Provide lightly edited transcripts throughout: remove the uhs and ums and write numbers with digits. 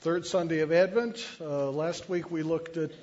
Third Sunday of Advent. Last week we looked at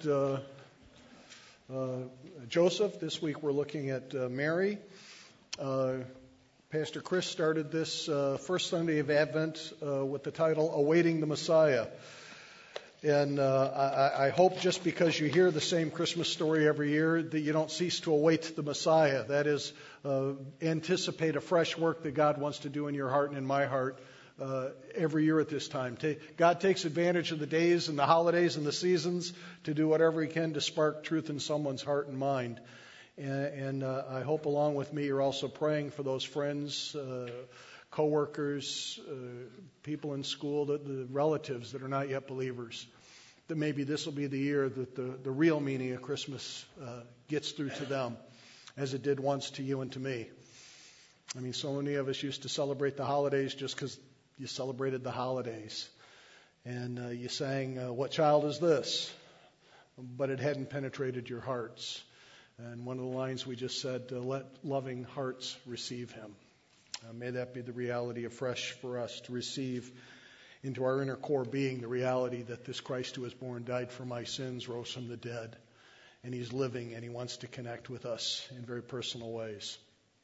Joseph. This week we're looking at Mary. Pastor Chris started this first Sunday of Advent with the title Awaiting the Messiah. And I hope just because you hear the same Christmas story every year that you don't cease to await the Messiah. That is, anticipate a fresh work that God wants to do in your heart and in my heart every year at this time. God takes advantage of the days and the holidays and the seasons to do whatever He can to spark truth in someone's heart and mind. And I hope along with me you're also praying for those friends, co-workers, people in school, the relatives that are not yet believers, that maybe this will be the year that the real meaning of Christmas gets through to them as it did once to you and to me. I mean, so many of us used to celebrate the holidays just because you celebrated the holidays. And you sang, "What child is this?" But it hadn't penetrated your hearts. And one of the lines we just said, "Let loving hearts receive Him." May that be the reality afresh for us to receive into our inner core being the reality that this Christ who was born, died for my sins, rose from the dead. And He's living and He wants to connect with us in very personal ways.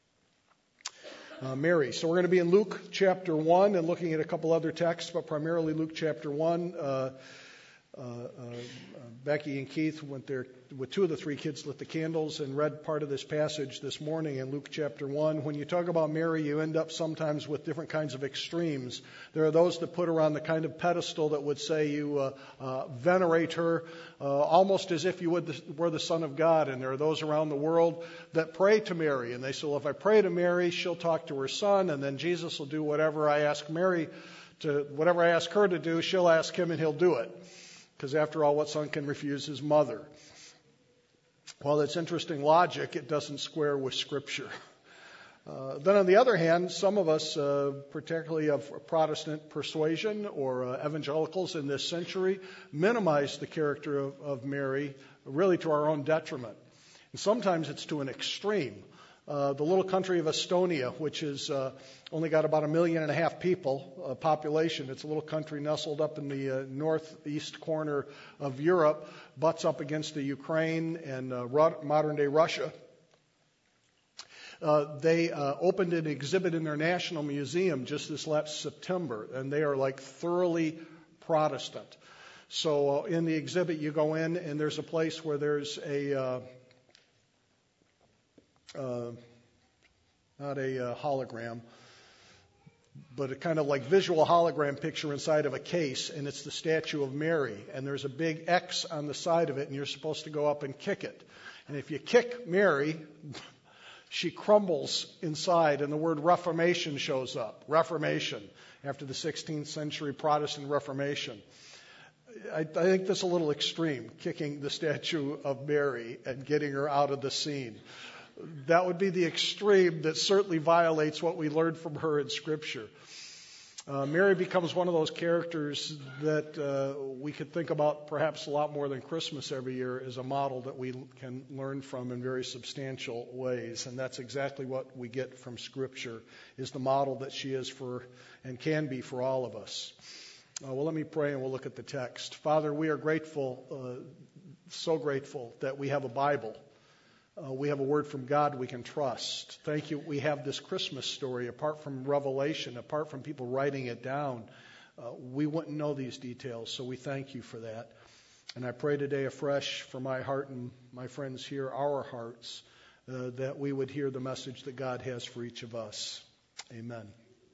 Mary. So we're going to be in Luke chapter 1 and looking at a couple other texts, but primarily Luke chapter 1. Becky and Keith went there with two of the three kids, lit the candles, and read part of this passage this morning in Luke chapter 1. When you talk about Mary, you end up sometimes with different kinds of extremes. There are those that put her on the kind of pedestal that would say you venerate her almost as if you were the Son of God. And there are those around the world that pray to Mary. And they say, well, if I pray to Mary, she'll talk to her son, and then Jesus will do whatever I ask her to do, she'll ask Him and He'll do it. Because after all, what son can refuse his mother? While it's interesting logic, it doesn't square with Scripture. Then on the other hand, some of us, particularly of Protestant persuasion or evangelicals in this century, minimize the character of Mary, really to our own detriment. And sometimes it's to an extreme. The little country of Estonia, which is only got about 1.5 million people population. It's a little country nestled up in the northeast corner of Europe, butts up against the Ukraine and modern-day Russia. They opened an exhibit in their national museum just this last September, and they are like thoroughly Protestant. So in the exhibit, you go in, and there's a place where there's not a hologram, but a kind of like visual hologram picture inside of a case, and it's the statue of Mary. And there's a big X on the side of it, and you're supposed to go up and kick it. And if you kick Mary, she crumbles inside, and the word Reformation shows up. Reformation, after the 16th century Protestant Reformation. I think that's a little extreme, kicking the statue of Mary and getting her out of the scene. That would be the extreme that certainly violates what we learned from her in Scripture. Mary becomes one of those characters that we could think about perhaps a lot more than Christmas every year as a model that we can learn from in very substantial ways. And that's exactly what we get from Scripture, is the model that she is for and can be for all of us. Well, let me pray and we'll look at the text. Father, we are grateful, so grateful that we have a Bible. We have a word from God we can trust. Thank you. We have this Christmas story. Apart from revelation, apart from people writing it down, we wouldn't know these details. So we thank you for that. And I pray today afresh for my heart and my friends here, our hearts, that we would hear the message that God has for each of us. Amen.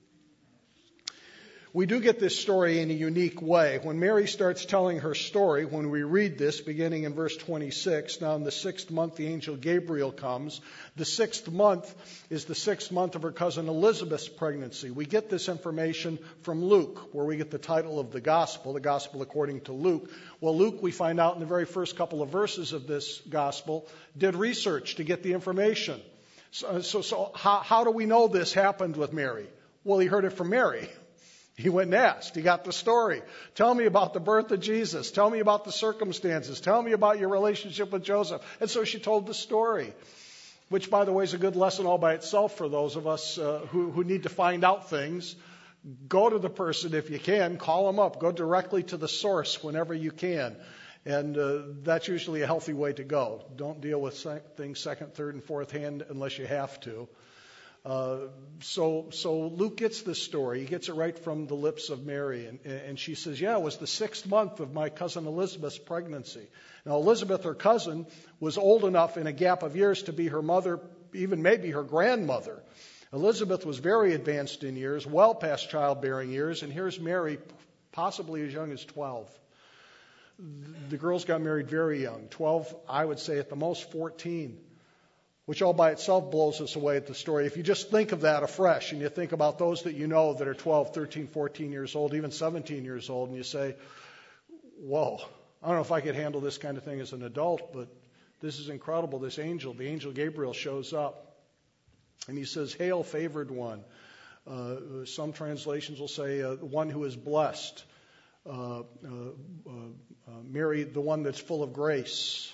We do get this story in a unique way. When Mary starts telling her story, when we read this, beginning in verse 26, now in the 6th month the angel Gabriel comes. The 6th month is the 6th month of her cousin Elizabeth's pregnancy. We get this information from Luke, where we get the title of the gospel according to Luke. Well, Luke, we find out in the very first couple of verses of this gospel, did research to get the information. So how do we know this happened with Mary? Well, he heard it from Mary. He went and asked. He got the story. Tell me about the birth of Jesus. Tell me about the circumstances. Tell me about your relationship with Joseph. And so she told the story, which, by the way, is a good lesson all by itself for those of us who need to find out things Go to the person if you can. Call them up. Go directly to the source whenever you can. And that's usually a healthy way to go. Don't deal with things second, third, and fourth hand unless you have to. So Luke gets this story. He gets it right from the lips of Mary. And she says, yeah, it was the 6th month of my cousin Elizabeth's pregnancy. Now, Elizabeth, her cousin, was old enough in a gap of years to be her mother, even maybe her grandmother. Elizabeth was very advanced in years, well past childbearing years. And here's Mary, possibly as young as 12. The girls got married very young, 12, I would say at the most 14, which all by itself blows us away at the story. If you just think of that afresh and you think about those that you know that are 12, 13, 14 years old, even 17 years old, and you say, whoa, I don't know if I could handle this kind of thing as an adult, but this is incredible. This angel, the angel Gabriel, shows up and he says, hail, favored one. Some translations will say one who is blessed. Mary, the one that's full of grace.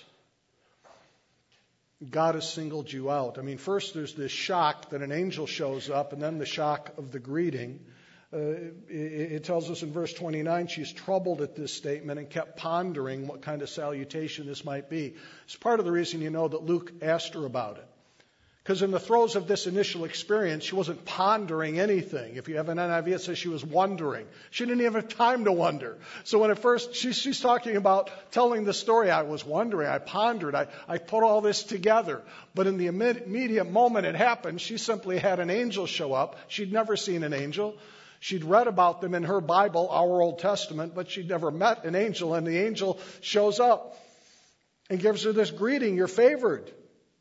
God has singled you out. I mean, first there's this shock that an angel shows up, and then the shock of the greeting. It tells us in verse 29, she's troubled at this statement and kept pondering what kind of salutation this might be. It's part of the reason you know that Luke asked her about it. Because in the throes of this initial experience, she wasn't pondering anything. If you have an NIV, it says she was wondering. She didn't even have time to wonder. So when at first she's talking about telling the story, I was wondering, I pondered, I put all this together. But in the immediate moment it happened, she simply had an angel show up. She'd never seen an angel. She'd read about them in her Bible, our Old Testament, but she'd never met an angel. And the angel shows up and gives her this greeting, you're favored.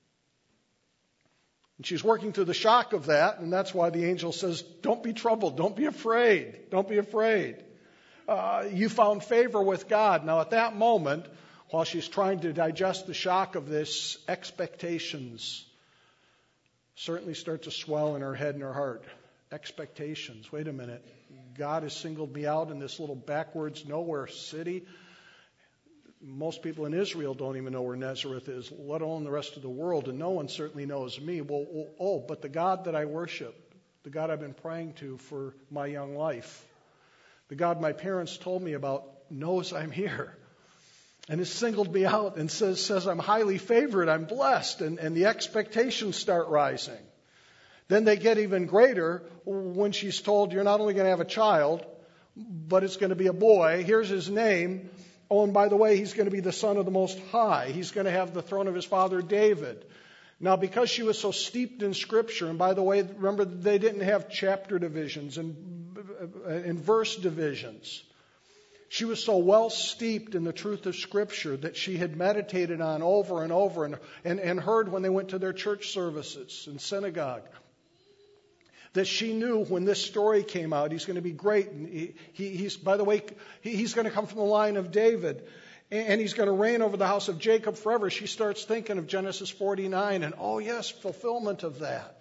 And she's working through the shock of that, and that's why the angel says, don't be troubled, don't be afraid, don't be afraid. You found favor with God. Now at that moment, while she's trying to digest the shock of this, expectations certainly start to swell in her head and her heart. Expectations. Wait a minute. God has singled me out in this little backwards nowhere city. Most people in Israel don't even know where Nazareth is, let alone the rest of the world, and no one certainly knows me. But the God that I worship, the God I've been praying to for my young life, the God my parents told me about, knows I'm here and has singled me out and says I'm highly favored, I'm blessed, and the expectations start rising. Then they get even greater when she's told you're not only going to have a child, but it's going to be a boy. Here's his name. Oh, and by the way, he's going to be the Son of the Most High. He's going to have the throne of his father David. Now, because she was so steeped in Scripture, and by the way, remember, they didn't have chapter divisions and verse divisions. She was so well steeped in the truth of Scripture that she had meditated on over and over and heard when they went to their church services and synagogue. That she knew when this story came out, he's going to be great. And he's going to come from the line of David. And he's going to reign over the house of Jacob forever. She starts thinking of Genesis 49 and, oh yes, fulfillment of that.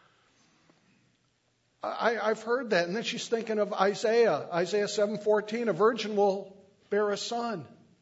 I've heard that. And then she's thinking of Isaiah 7:14, a virgin will bear a son.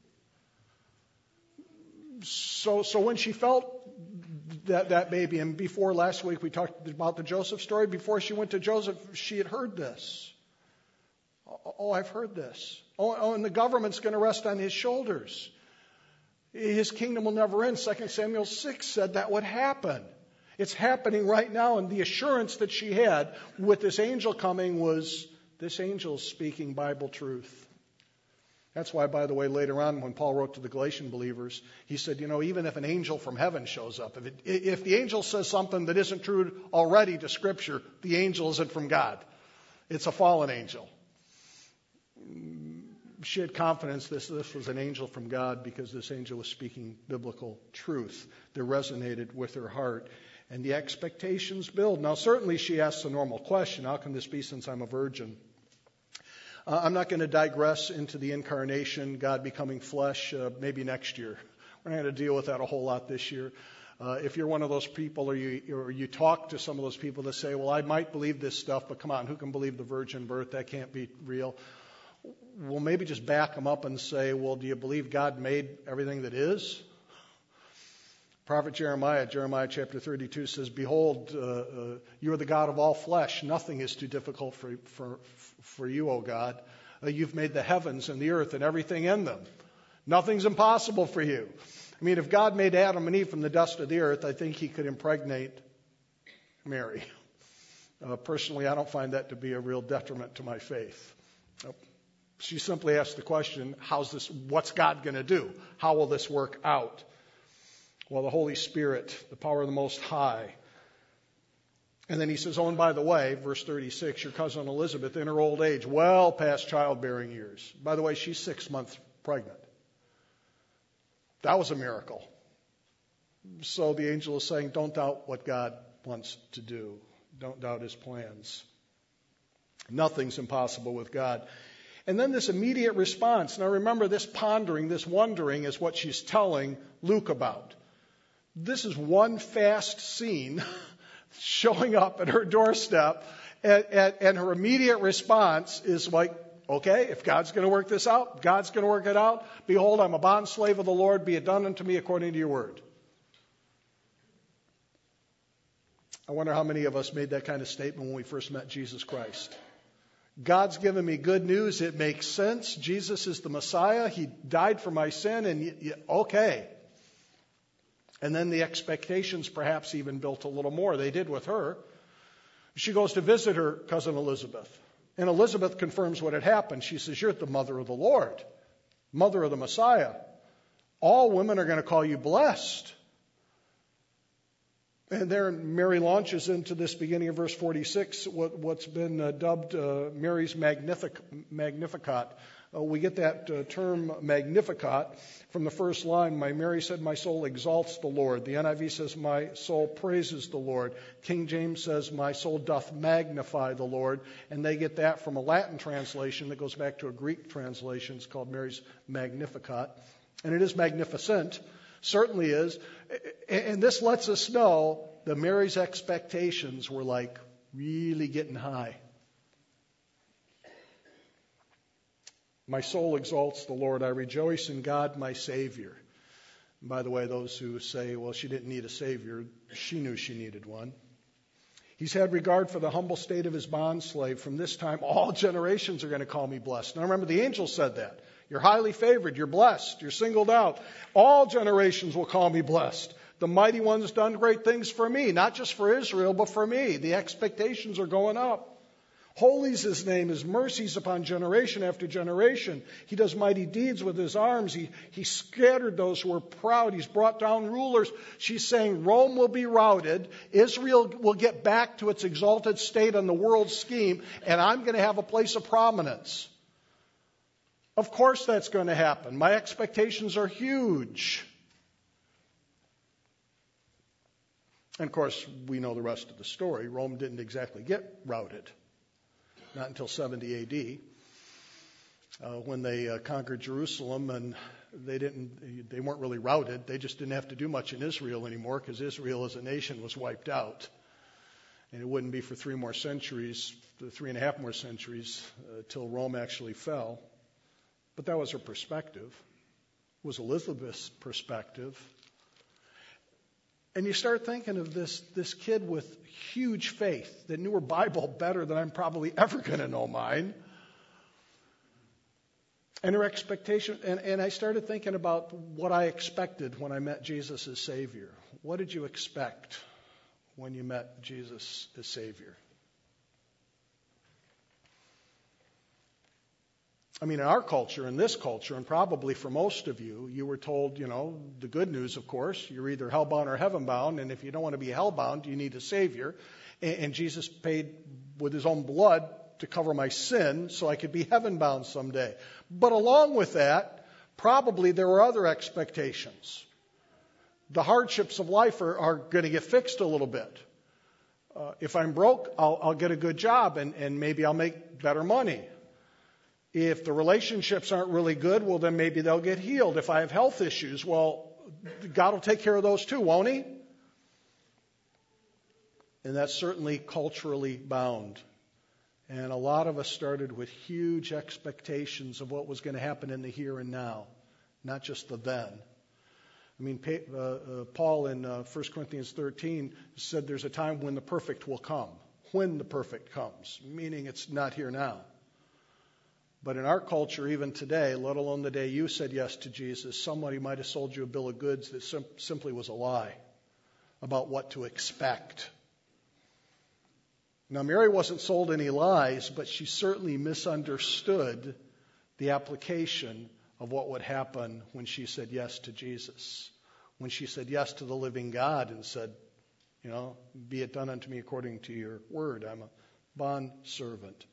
So when she felt that baby, and before last week we talked about the Joseph story, before she went to Joseph, she had heard this. Oh, I've heard this. Oh, and the government's going to rest on his shoulders. His kingdom will never end. 2 Samuel 6 said that would happen. It's happening right now, and the assurance that she had with this angel coming was this angel speaking Bible truth. That's why, by the way, later on when Paul wrote to the Galatian believers, he said, even if an angel from heaven shows up, if the angel says something that isn't true already to Scripture, the angel isn't from God. It's a fallen angel. She had confidence this was an angel from God because this angel was speaking biblical truth that resonated with her heart. And the expectations build. Now, certainly she asks a normal question, how can this be since I'm a virgin? I'm not going to digress into the incarnation, God becoming flesh, maybe next year. We're not going to deal with that a whole lot this year. If you're one of those people or you talk to some of those people that say, well, I might believe this stuff, but come on, who can believe the virgin birth? That can't be real. Well, maybe just back them up and say, well, do you believe God made everything that is? Prophet Jeremiah chapter 32 says, "Behold, you are the God of all flesh. Nothing is too difficult for you, O God. You've made the heavens and the earth and everything in them. Nothing's impossible for you." I mean, if God made Adam and Eve from the dust of the earth, I think he could impregnate Mary. Personally, I don't find that to be a real detriment to my faith. She simply asked the question, what's God going to do? How will this work out? Well, the Holy Spirit, the power of the Most High. And then he says, "Oh, and by the way," verse 36, "your cousin Elizabeth in her old age, well past childbearing years." By the way, she's 6 months pregnant. That was a miracle. So the angel is saying, don't doubt what God wants to do. Don't doubt his plans. Nothing's impossible with God. And then this immediate response. Now remember, this pondering, this wondering is what she's telling Luke about. This is one fast scene showing up at her doorstep, and her immediate response is like, okay, if God's going to work this out, God's going to work it out. Behold, I'm a bondslave of the Lord. Be it done unto me according to your word. I wonder how many of us made that kind of statement when we first met Jesus Christ. God's given me good news. It makes sense. Jesus is the Messiah. He died for my sin, and okay. And then the expectations perhaps even built a little more. They did with her. She goes to visit her cousin Elizabeth. And Elizabeth confirms what had happened. She says, "You're the mother of the Lord, mother of the Messiah. All women are going to call you blessed." And there Mary launches into this beginning of verse 46, what's been dubbed Mary's Magnificat. We get that term Magnificat from the first line. Mary said, "My soul exalts the Lord." The NIV says, "My soul praises the Lord." King James says, "My soul doth magnify the Lord." And they get that from a Latin translation that goes back to a Greek translation. It's called Mary's Magnificat. And it is magnificent. Certainly is. And this lets us know that Mary's expectations were like really getting high. "My soul exalts the Lord. I rejoice in God, my Savior." And by the way, those who say, well, she didn't need a Savior, she knew she needed one. "He's had regard for the humble state of his bondslave. From this time, all generations are going to call me blessed." Now remember, the angel said that. You're highly favored. You're blessed. You're singled out. All generations will call me blessed. The mighty one's done great things for me, not just for Israel, but for me. The expectations are going up. "Holy's his name, his mercies upon generation after generation. He does mighty deeds with his arms. He scattered those who were proud. He's brought down rulers." She's saying Rome will be routed. Israel will get back to its exalted state on the world scheme, and I'm going to have a place of prominence. Of course that's going to happen. My expectations are huge. And of course, we know the rest of the story. Rome didn't exactly get routed. Not until 70 A.D., when they conquered Jerusalem, and they weren't really routed. They just didn't have to do much in Israel anymore, because Israel as a nation was wiped out. And it wouldn't be for 3.5 more centuries, till Rome actually fell. But that was her perspective. It was Elizabeth's perspective. And you start thinking of this kid with huge faith that knew her Bible better than I'm probably ever going to know mine. And her expectation, and I started thinking about what I expected when I met Jesus as Savior. What did you expect when you met Jesus as Savior? I mean, in our culture, in this culture, and probably for most of you, you were told, the good news, of course, you're either hellbound or heavenbound, and if you don't want to be hellbound, you need a Savior. And Jesus paid with his own blood to cover my sin so I could be heavenbound someday. But along with that, probably there were other expectations. The hardships of life are going to get fixed a little bit. If I'm broke, I'll get a good job, and maybe I'll make better money. If the relationships aren't really good, well, then maybe they'll get healed. If I have health issues, well, God will take care of those too, won't he? And that's certainly culturally bound. And a lot of us started with huge expectations of what was going to happen in the here and now, not just the then. I mean, Paul in 1 Corinthians 13 said there's a time when the perfect will come. When the perfect comes, meaning it's not here now. But in our culture, even today, let alone the day you said yes to Jesus, somebody might have sold you a bill of goods that simply was a lie about what to expect. Now, Mary wasn't sold any lies, but she certainly misunderstood the application of what would happen when she said yes to Jesus. When she said yes to the living God and said, be it done unto me according to your word. I'm a bondservant.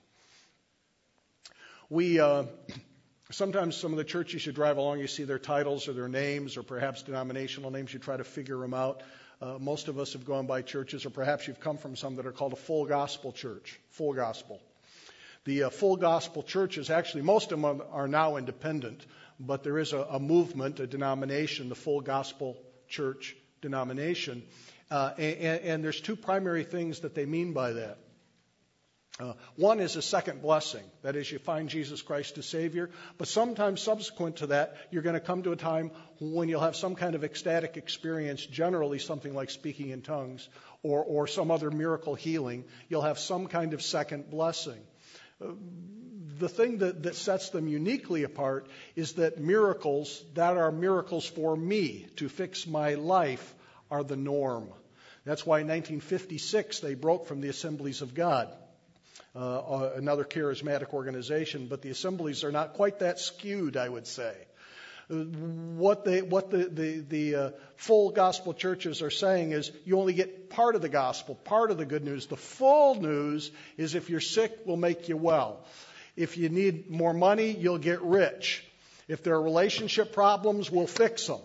Sometimes some of the churches you drive along, you see their titles or their names or perhaps denominational names. You try to figure them out. Most of us have gone by churches, or perhaps you've come from some that are called a full gospel church. Full gospel. The full gospel churches, actually most of them are now independent, but there is a movement, a denomination, the full gospel church denomination. And there's two primary things that they mean by that. One is a second blessing. That is, you find Jesus Christ as Savior. But sometime subsequent to that, you're going to come to a time when you'll have some kind of ecstatic experience, generally something like speaking in tongues or some other miracle healing. You'll have some kind of second blessing. The thing that sets them uniquely apart is that miracles that are miracles for me, to fix my life, are the norm. That's why in 1956 they broke from the Assemblies of God. Another charismatic organization, but the assemblies are not quite that skewed, I would say. What the full gospel churches are saying is you only get part of the gospel, part of the good news. The full news is if you're sick, we'll make you well. If you need more money, you'll get rich. If there are relationship problems, we'll fix them.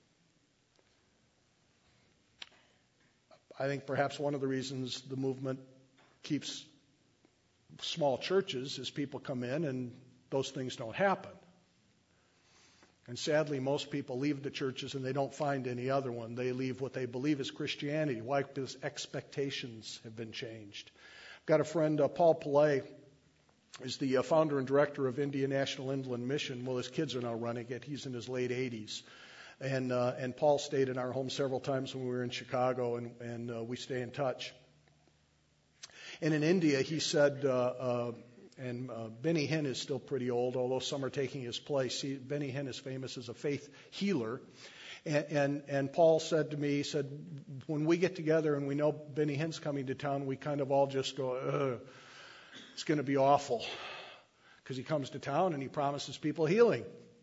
I think perhaps one of the reasons the movement keeps small churches is people come in and those things don't happen. And sadly, most people leave the churches and they don't find any other one. They leave what they believe is Christianity. Why? Because expectations have been changed. I've got a friend, Paul Pillay, is the founder and director of Indian National Inland Mission. Well, his kids are now running it. He's in his late 80s. And Paul stayed in our home several times when we were in Chicago, and we stay in touch. And in India, he said, and Benny Hinn is still pretty old, although some are taking his place. Benny Hinn is famous as a faith healer. And Paul said to me, he said, when we get together and we know Benny Hinn's coming to town, we kind of all just go, ugh, it's going to be awful. Because he comes to town and he promises people healing.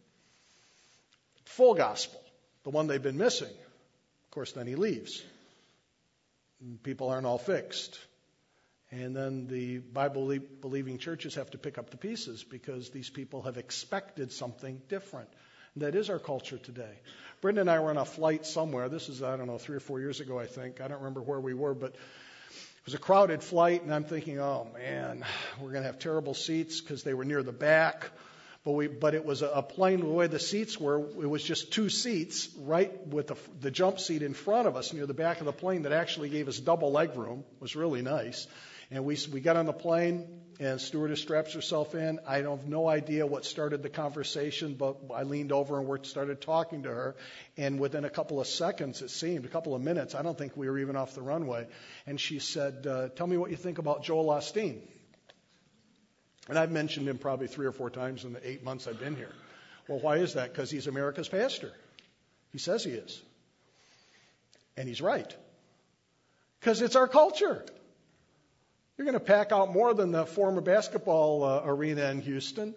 Full gospel, the one they've been missing. Of course, then he leaves. And people aren't all fixed. And then the Bible-believing churches have to pick up the pieces because these people have expected something different. And that is our culture today. Brenda and I were on a flight somewhere. This is, 3 or 4 years ago, I think. I don't remember where we were, but it was a crowded flight, and I'm thinking, oh, man, we're going to have terrible seats because they were near the back. But it was a plane, the way the seats were, it was just 2 seats right with the jump seat in front of us near the back of the plane that actually gave us double leg room. It was really nice. And we got on the plane, and stewardess straps herself in. I have no idea what started the conversation, but I leaned over and we started talking to her. And within a couple of seconds, it seemed, a couple of minutes, I don't think we were even off the runway. And she said, tell me what you think about Joel Osteen. And I've mentioned him probably 3 or 4 times in the 8 months I've been here. Well, why is that? Because he's America's pastor. He says he is. And he's right. Because it's our culture. You're going to pack out more than the former basketball arena in Houston.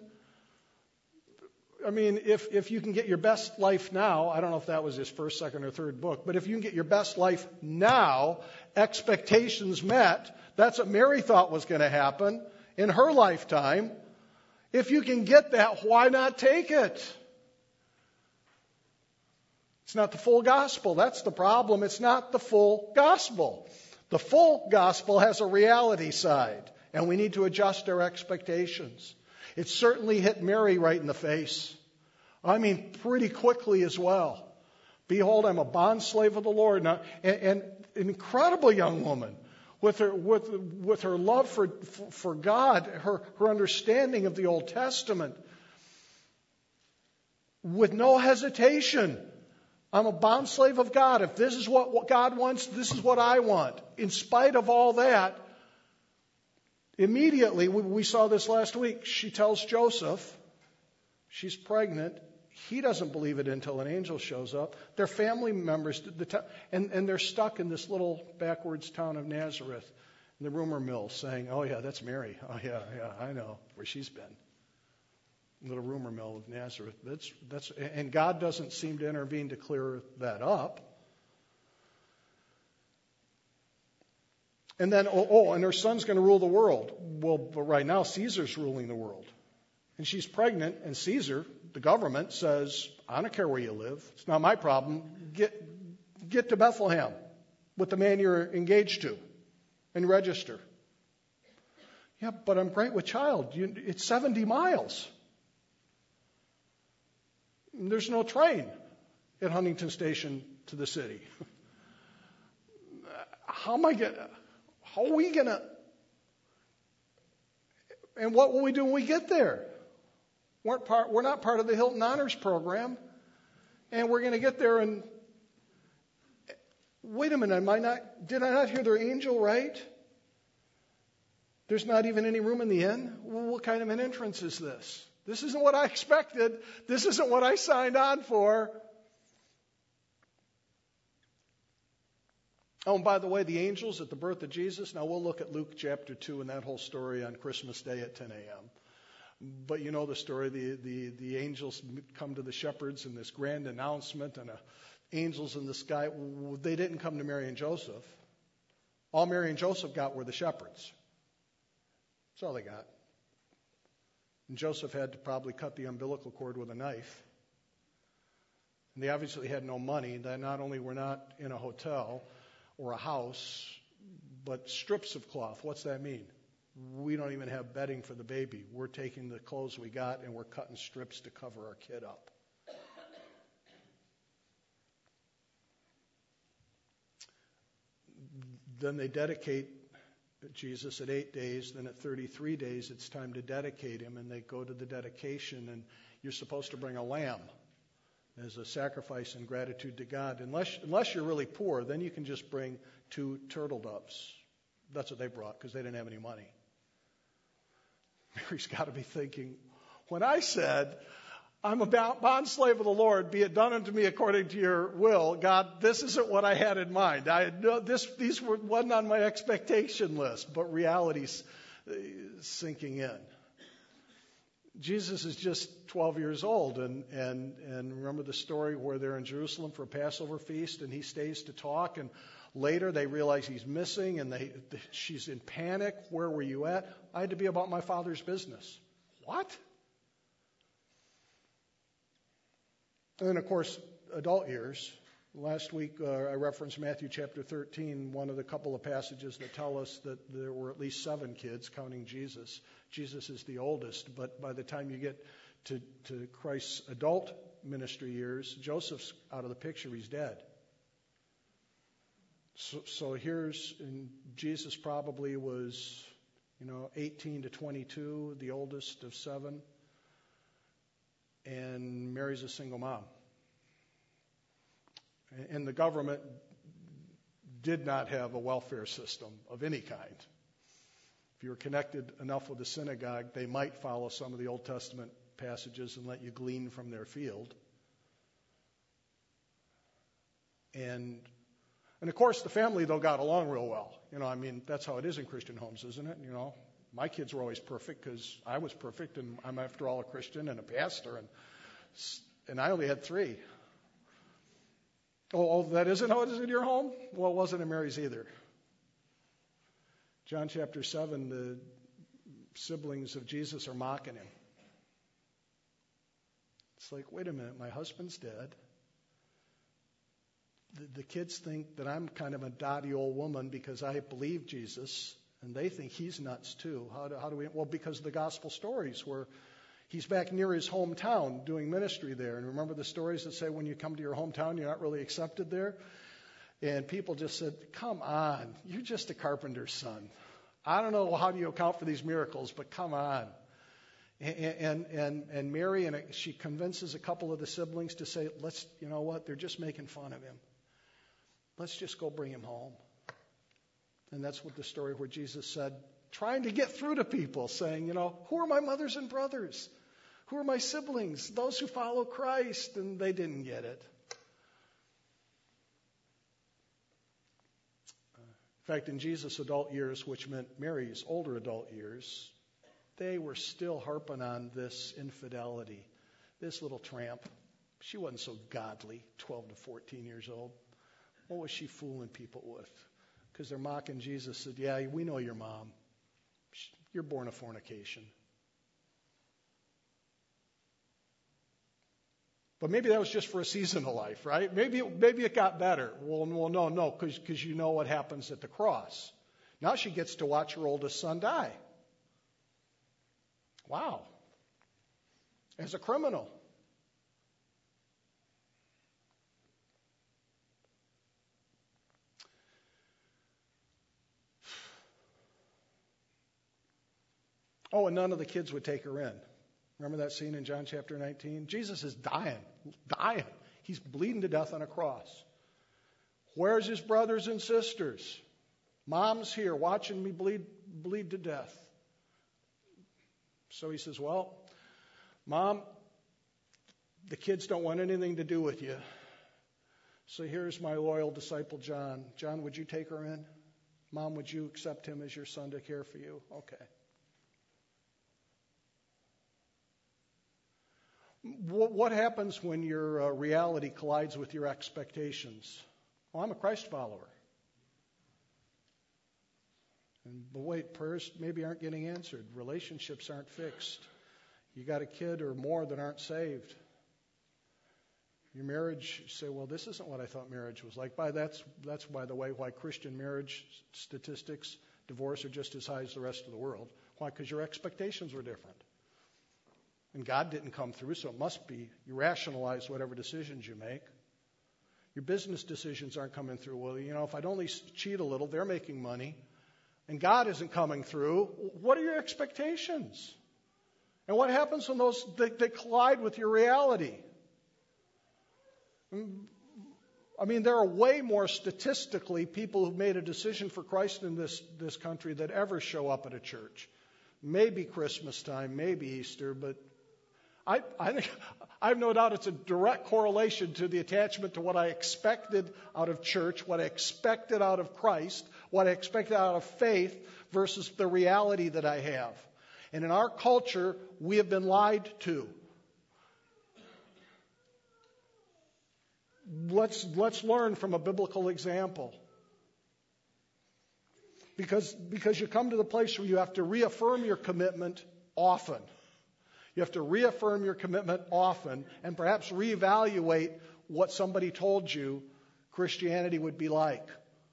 I mean, if you can get your best life now, I don't know if that was his first, second, or third book, but if you can get your best life now, expectations met, that's what Mary thought was going to happen in her lifetime. If you can get that, why not take it? It's not the full gospel. That's the problem. It's not the full gospel. The full gospel has a reality side, and we need to adjust our expectations. It certainly hit Mary right in the face. I mean, pretty quickly as well. Behold, I'm a bondslave of the Lord. Now, and an incredible young woman with her love for God, her understanding of the Old Testament, with no hesitation I'm a bondslave of God. If this is what God wants, this is what I want. In spite of all that, immediately, we saw this last week, she tells Joseph she's pregnant. He doesn't believe it until an angel shows up. Their family members, and they're stuck in this little backwards town of Nazareth, in the rumor mill, saying, oh yeah, that's Mary. Oh yeah, I know where she's been. Little rumor mill of Nazareth. And God doesn't seem to intervene to clear that up. And then, and her son's going to rule the world. Well, but right now Caesar's ruling the world. And she's pregnant, and Caesar, the government, says, I don't care where you live. It's not my problem. Get to Bethlehem with the man you're engaged to and register. Yeah, but I'm great with child. It's 70 miles. There's no train at Huntington Station to the city. How are we going to, and what will we do when we get there? We're not part of the Hilton Honors program, and we're going to get there and, wait a minute, did I not hear their angel right? There's not even any room in the inn? Well, what kind of an entrance is this? This isn't what I expected. This isn't what I signed on for. Oh, and by the way, the angels at the birth of Jesus. Now, we'll look at Luke chapter 2 and that whole story on Christmas Day at 10 a.m. But you know the story. The angels come to the shepherds in this grand announcement, and angels in the sky. They didn't come to Mary and Joseph. All Mary and Joseph got were the shepherds. That's all they got. And Joseph had to probably cut the umbilical cord with a knife. And they obviously had no money. They not only were not in a hotel or a house, but strips of cloth. What's that mean? We don't even have bedding for the baby. We're taking the clothes we got and we're cutting strips to cover our kid up. Then they dedicate Jesus at 8 days. Then at 33 days, it's time to dedicate him. And they go to the dedication, and you're supposed to bring a lamb as a sacrifice and gratitude to God. Unless you're really poor, then you can just bring 2 turtle doves. That's what they brought because they didn't have any money. Mary's got to be thinking, when I said, I'm a bond slave of the Lord, be it done unto me according to your will, God, this isn't what I had in mind. These wasn't on my expectation list, but reality's sinking in. Jesus is just 12 years old, and remember the story where they're in Jerusalem for a Passover feast, and he stays to talk, and later they realize he's missing, and she's in panic. Where were you at? I had to be about my Father's business. What? And then, of course, adult years. Last week I referenced Matthew chapter 13, one of the couple of passages that tell us that there were at least 7 kids, counting Jesus. Jesus is the oldest, but by the time you get to Christ's adult ministry years, Joseph's out of the picture. He's dead. So and Jesus probably was, 18 to 22, the oldest of 7. And Mary's a single mom. And the government did not have a welfare system of any kind. If you were connected enough with the synagogue, they might follow some of the Old Testament passages and let you glean from their field. And of course, the family, though, got along real well. That's how it is in Christian homes, isn't it? My kids were always perfect because I was perfect, and I'm, after all, a Christian and a pastor, and I only had 3. Oh, that isn't how it is in your home? Well, it wasn't in Mary's either. John chapter 7, the siblings of Jesus are mocking him. It's like, wait a minute, my husband's dead. The kids think that I'm kind of a dotty old woman because I believe Jesus, and they think he's nuts too. How do we? Well, because of the gospel stories where he's back near his hometown doing ministry there. And remember the stories that say when you come to your hometown, you're not really accepted there? And people just said, come on, you're just a carpenter's son. I don't know how do you account for these miracles, but come on. And Mary, and she convinces a couple of the siblings to say, you know what, they're just making fun of him. Let's just go bring him home. And that's what the story where Jesus said, trying to get through to people, saying, who are my mothers and brothers? Who are my siblings? Those who follow Christ. And they didn't get it. In fact, in Jesus' adult years, which meant Mary's older adult years, they were still harping on this infidelity. This little tramp, she wasn't so godly, 12 to 14 years old. What was she fooling people with? Because they're mocking Jesus, said, yeah, we know your mom. You're born of fornication. But maybe that was just for a season of life, right? Maybe it got better. Well, no, because you know what happens at the cross. Now she gets to watch her oldest son die. Wow. As a criminal. Oh, and none of the kids would take her in. Remember that scene in John chapter 19? Jesus is dying. He's bleeding to death on a cross. Where's his brothers and sisters? Mom's here watching me bleed to death. So he says, well, Mom, the kids don't want anything to do with you. So here's my loyal disciple, John. John, would you take her in? Mom, would you accept him as your son to care for you? Okay. What happens when your reality collides with your expectations? Well, I'm a Christ follower. But wait, prayers maybe aren't getting answered. Relationships aren't fixed. You got a kid or more that aren't saved. Your marriage, you say, well, this isn't what I thought marriage was like. That's by the way, why Christian marriage statistics, divorce are just as high as the rest of the world. Why? Because your expectations were different. And God didn't come through, so it must be you rationalize whatever decisions you make. Your business decisions aren't coming through. Well, if I'd only cheat a little, they're making money. And God isn't coming through. What are your expectations? And what happens when those they collide with your reality? I mean, there are way more statistically people who've made a decision for Christ in this country that ever show up at a church. Maybe Christmas time, maybe Easter, but I think I have no doubt it's a direct correlation to the attachment to what I expected out of church, what I expected out of Christ, what I expected out of faith versus the reality that I have. And in our culture, we have been lied to. Let's learn from a biblical example. Because you come to the place where you have to reaffirm your commitment often. You have to reaffirm your commitment often and perhaps reevaluate what somebody told you Christianity would be like.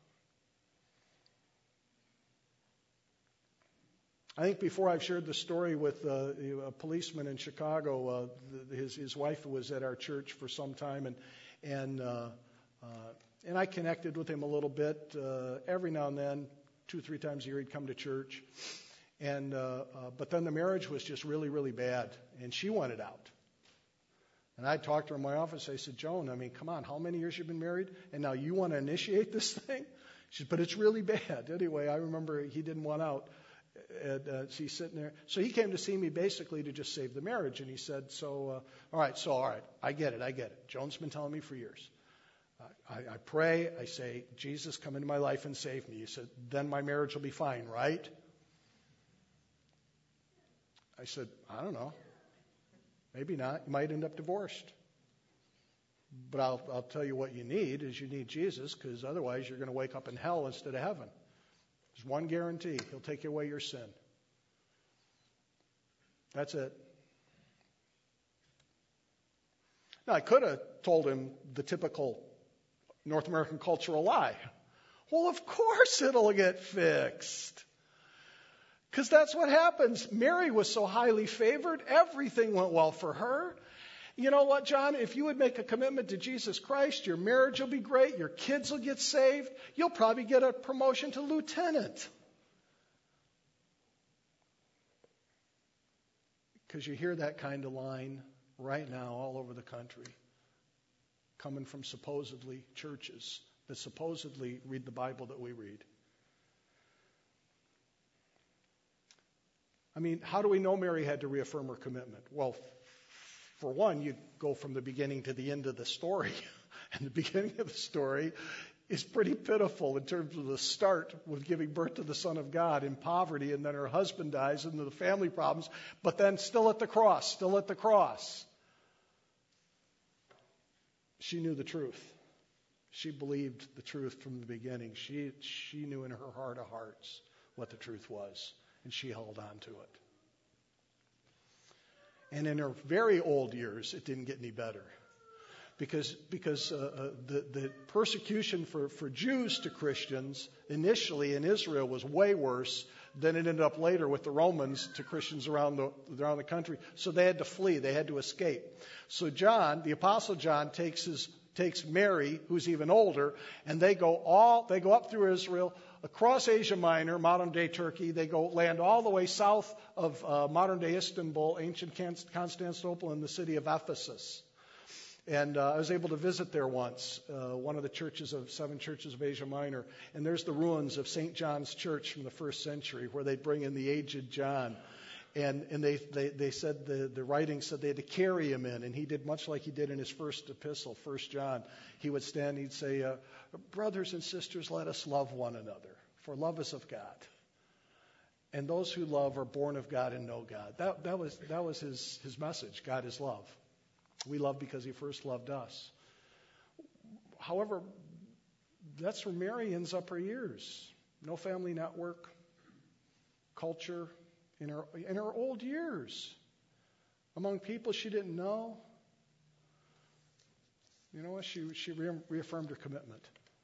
I think before I've shared the story with a policeman in Chicago, his wife was at our church for some time, and I connected with him a little bit. Every now and then, 2-3 times a year, he'd come to church. But then the marriage was just really, really bad, and she wanted out. And I talked to her in my office. I said, Joan, I mean, come on, how many years you been married? And now you want to initiate this thing? She said, but it's really bad. Anyway, I remember he didn't want out. And she's sitting there. So he came to see me basically to just save the marriage. And he said, all right, I get it. Joan's been telling me for years. I pray, I say, Jesus, come into my life and save me. He said, then my marriage will be fine, right? I said, I don't know. Maybe not. You might end up divorced. But I'll tell you what you need is you need Jesus, because otherwise you're going to wake up in hell instead of heaven. There's one guarantee. He'll take away your sin. That's it. Now, I could have told him the typical North American cultural lie. Well, of course it'll get fixed. Because that's what happens. Mary was so highly favored. Everything went well for her. You know what, John? If you would make a commitment to Jesus Christ, your marriage will be great. Your kids will get saved. You'll probably get a promotion to lieutenant. Because you hear that kind of line right now all over the country, coming from supposedly churches that supposedly read the Bible that we read. I mean, how do we know Mary had to reaffirm her commitment? Well, for one, you go from the beginning to the end of the story. And the beginning of the story is pretty pitiful in terms of the start with giving birth to the Son of God in poverty, and then her husband dies, and the family problems, but then still at the cross. She knew the truth. She believed the truth from the beginning. She knew in her heart of hearts what the truth was, and she held on to it. And in her very old years, it didn't get any better. Because the persecution for Jews to Christians initially in Israel was way worse than it ended up later with the Romans to Christians around the country. So they had to flee. They had to escape. So John, the Apostle John, takes Mary, who's even older, and they go up through Israel, across Asia Minor, modern-day Turkey. They land all the way south of modern-day Istanbul, ancient Constantinople, and the city of Ephesus. And I was able to visit there once, one of the 7 churches of Asia Minor. And there's the ruins of St. John's Church from the first century, where they'd bring in the aged John. And they said, the writing said they had to carry him in. And he did much like he did in his first epistle, 1 John. He would stand, he'd say, brothers and sisters, let us love one another, for love is of God. And those who love are born of God and know God. That was his message. God is love. We love because he first loved us. However, that's where Mary ends up her years. No family network, culture, in her old years, among people she didn't know. You know what? She reaffirmed her commitment.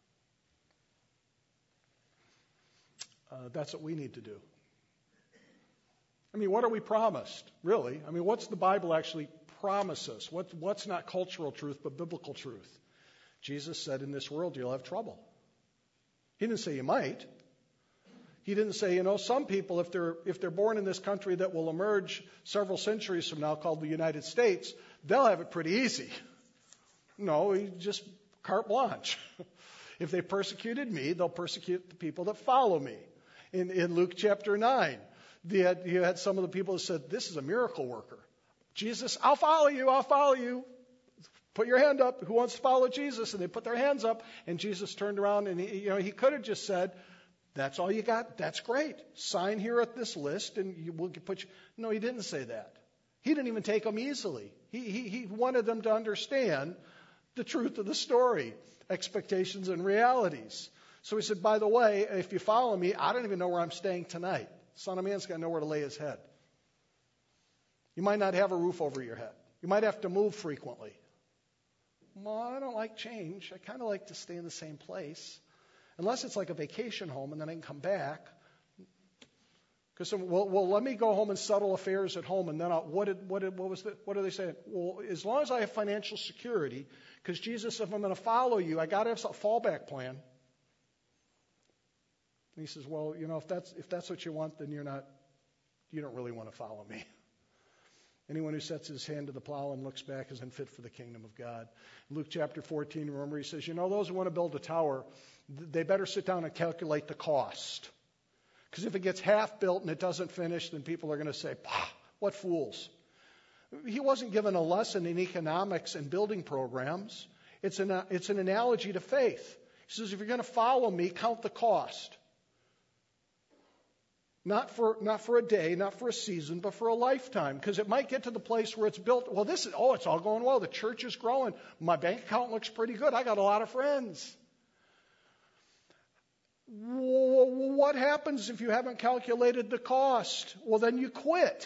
That's what we need to do. I mean, what are we promised, really? I mean, what's the Bible actually promise us? What's not cultural truth, but biblical truth? Jesus said, in this world you'll have trouble. He didn't say you might. He didn't say, some people, if they're born in this country that will emerge several centuries from now called the United States, they'll have it pretty easy. No, he just carte blanche. If they persecuted me, they'll persecute the people that follow me. In Luke chapter 9, you had some of the people that said, this is a miracle worker. Jesus, I'll follow you. Put your hand up. Who wants to follow Jesus? And they put their hands up, and Jesus turned around, and he could have just said, that's all you got? That's great. Sign here at this list, and we'll put you. No, he didn't say that. He didn't even take them easily. He wanted them to understand the truth of the story, expectations and realities. So he said, by the way, if you follow me, I don't even know where I'm staying tonight. Son of Man's got to know where to lay his head. You might not have a roof over your head. You might have to move frequently. Well, I don't like change. I kind of like to stay in the same place. Unless it's like a vacation home and then I can come back. Because, let me go home and settle affairs at home. And then what are they saying? Well, as long as I have financial security, because Jesus, if I'm going to follow you, I got to have a fallback plan. And he says, well, if that's what you want, then you don't really want to follow me. Anyone who sets his hand to the plow and looks back is unfit for the kingdom of God. Luke chapter 14, remember, he says, those who want to build a tower, they better sit down and calculate the cost. Because if it gets half built and it doesn't finish, then people are going to say, what fools. He wasn't given a lesson in economics and building programs. It's an analogy to faith. He says, if you're going to follow me, count the cost. Not for a day, not for a season, but for a lifetime. Because it might get to the place where it's built. Well, it's all going well. The church is growing. My bank account looks pretty good. I got a lot of friends. What happens if you haven't calculated the cost? Well, then you quit.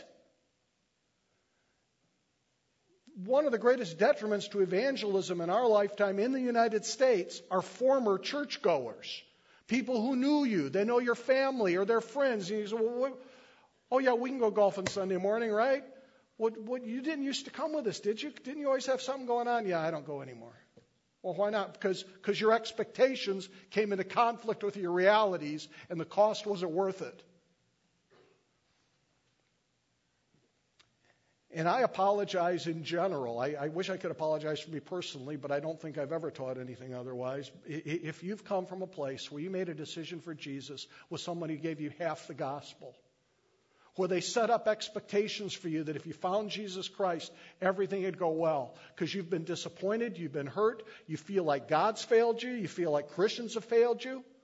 One of the greatest detriments to evangelism in our lifetime in the United States are former churchgoers. People who knew you, they know your family or their friends. And you say, oh yeah, we can go golfing Sunday morning, right? What you didn't used to come with us, did you? Didn't you always have something going on? Yeah, I don't go anymore. Well, why not? Because your expectations came into conflict with your realities, and the cost wasn't worth it. And I apologize in general. I wish I could apologize for me personally, but I don't think I've ever taught anything otherwise. If you've come from a place where you made a decision for Jesus with somebody who gave you half the gospel, where they set up expectations for you that if you found Jesus Christ, everything would go well, because you've been disappointed, you've been hurt, you feel like God's failed you, you feel like Christians have failed you. In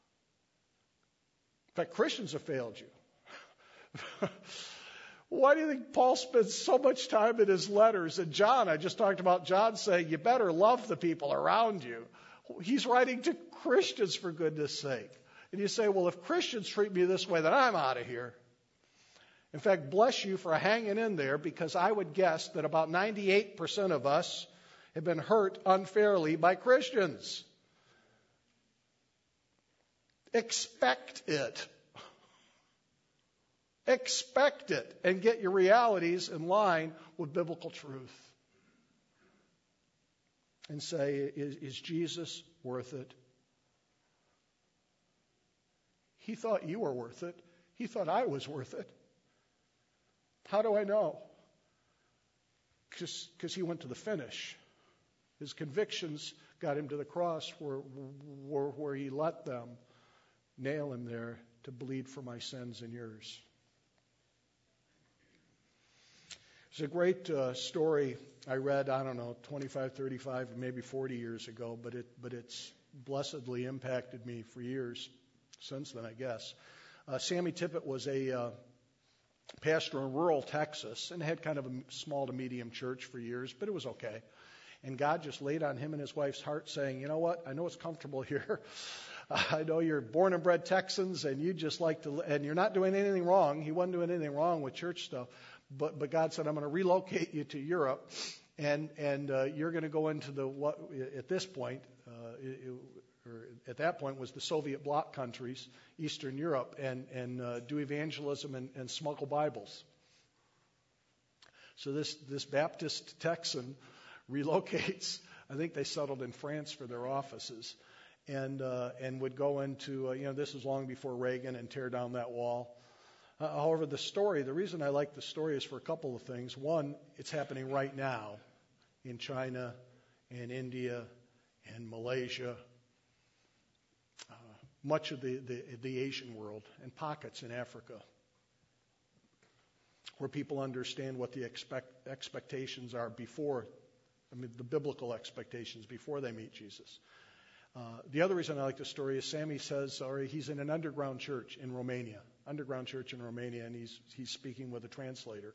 fact, Christians have failed you. Why do you think Paul spends so much time in his letters? And John, I just talked about John saying, you better love the people around you. He's writing to Christians, for goodness sake. And you say, well, if Christians treat me this way, then I'm out of here. In fact, bless you for hanging in there, because I would guess that about 98% of us have been hurt unfairly by Christians. Expect it. Expect it, and get your realities in line with biblical truth. And say, is Jesus worth it? He thought you were worth it. He thought I was worth it. How do I know? Because he went to the finish. His convictions got him to the cross where he let them nail him there to bleed for my sins and yours. There's a great story I read, 25, 35, maybe 40 years ago, but it's blessedly impacted me for years since then, I guess. Sammy Tippett was a pastor in rural Texas and had kind of a small to medium church for years, but it was okay. And God just laid on him and his wife's heart saying, you know what, I know it's comfortable here. I know you're born and bred Texans and you just like to, and you're not doing anything wrong. He wasn't doing anything wrong with church stuff. But God said, I'm going to relocate you to Europe, and you're going to go into what at this point, or at that point was the Soviet bloc countries, Eastern Europe, and do evangelism and smuggle Bibles. So this Baptist Texan relocates. I think they settled in France for their offices, and would go into this was long before Reagan, and tear down that wall. However, the reason I like the story is for a couple of things. One, it's happening right now in China and India and Malaysia, much of the Asian world, and pockets in Africa, where people understand what the expectations are the biblical expectations before they meet Jesus. The other reason I like the story is Sammy says, he's in an underground church in Romania, and he's speaking with a translator.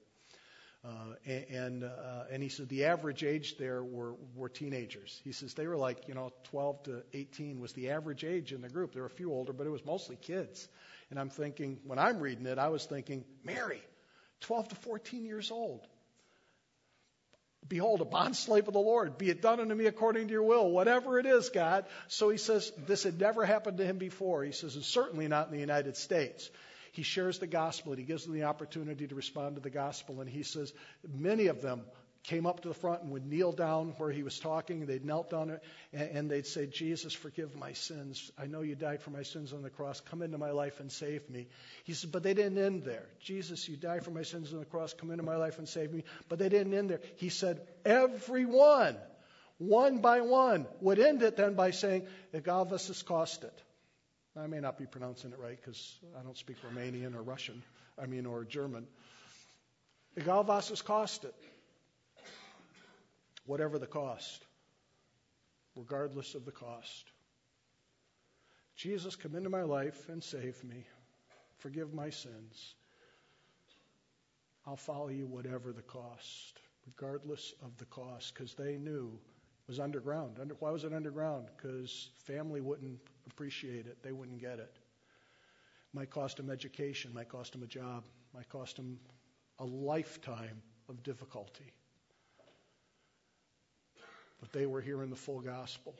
And he said the average age there were teenagers. He says they were 12 to 18 was the average age in the group. There were a few older, but it was mostly kids. And I'm thinking, when I'm reading it, I was thinking, Mary, 12 to 14 years old. Behold, a bondslave of the Lord. Be it done unto me according to your will. Whatever it is, God. So he says this had never happened to him before. He says, and certainly not in the United States. He shares the gospel, and he gives them the opportunity to respond to the gospel. And he says many of them came up to the front and would kneel down where he was talking. They'd knelt down and they'd say, Jesus, forgive my sins. I know you died for my sins on the cross. Come into my life and save me. He said, but they didn't end there. Jesus, you died for my sins on the cross. Come into my life and save me. But they didn't end there. He said, everyone, one by one, would end it then by saying, Egalvasis kostet. I may not be pronouncing it right because I don't speak Romanian or Russian, or German. Egalvasis kostet. Whatever the cost, regardless of the cost. Jesus, come into my life and save me. Forgive my sins. I'll follow you whatever the cost, regardless of the cost, because they knew it was underground. Why was it underground? Because family wouldn't appreciate it. They wouldn't get it. Might cost them education, might cost them a job, might cost them a lifetime of difficulty. But they were hearing the full gospel.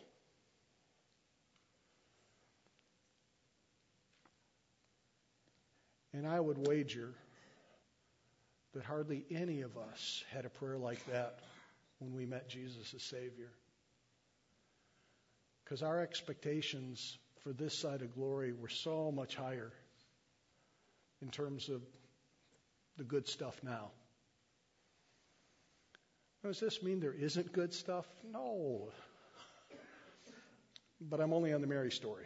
And I would wager that hardly any of us had a prayer like that when we met Jesus as Savior. Because our expectations for this side of glory were so much higher in terms of the good stuff now. Does this mean there isn't good stuff? No. But I'm only on the Mary story.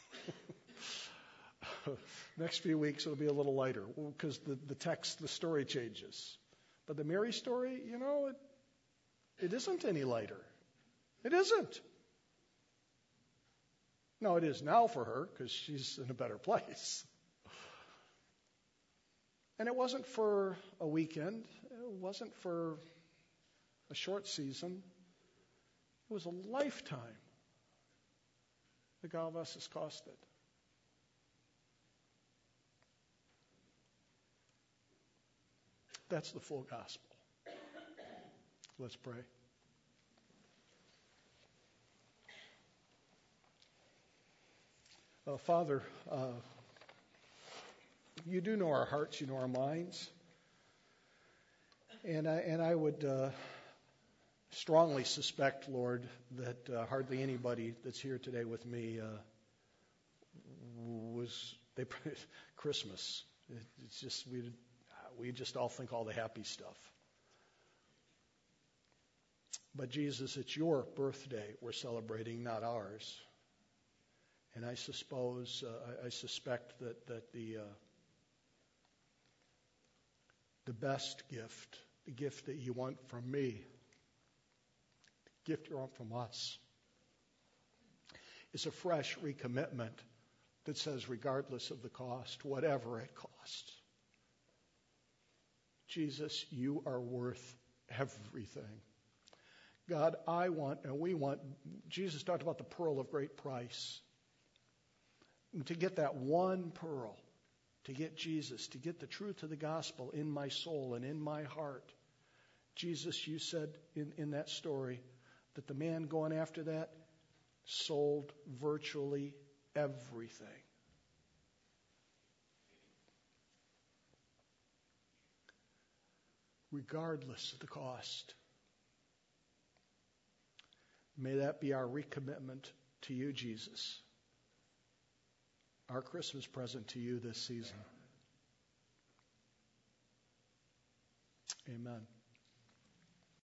Next few weeks it'll be a little lighter because the text, the story changes. But the Mary story, it isn't any lighter. It isn't. No, it is now for her because she's in a better place. And it wasn't for a weekend. It wasn't for a short season. It was a lifetime that Galvez has costed. That's the full gospel. Let's pray. Father, you do know our hearts, you know our minds. And I would strongly suspect, Lord, that hardly anybody that's here today with me Christmas. It's just we just all think all the happy stuff. But Jesus, it's your birthday we're celebrating, not ours. And I suspect that the best gift, the gift that you want from me, the gift you want from us, is a fresh recommitment that says, regardless of the cost, whatever it costs, Jesus, you are worth everything. God, I want, and we want, Jesus talked about the pearl of great price. And to get that one pearl, to get Jesus, to get the truth of the gospel in my soul and in my heart. Jesus, you said in that story that the man going after that sold virtually everything. Regardless of the cost. May that be our recommitment to you, Jesus. Our Christmas present to you this season. Amen.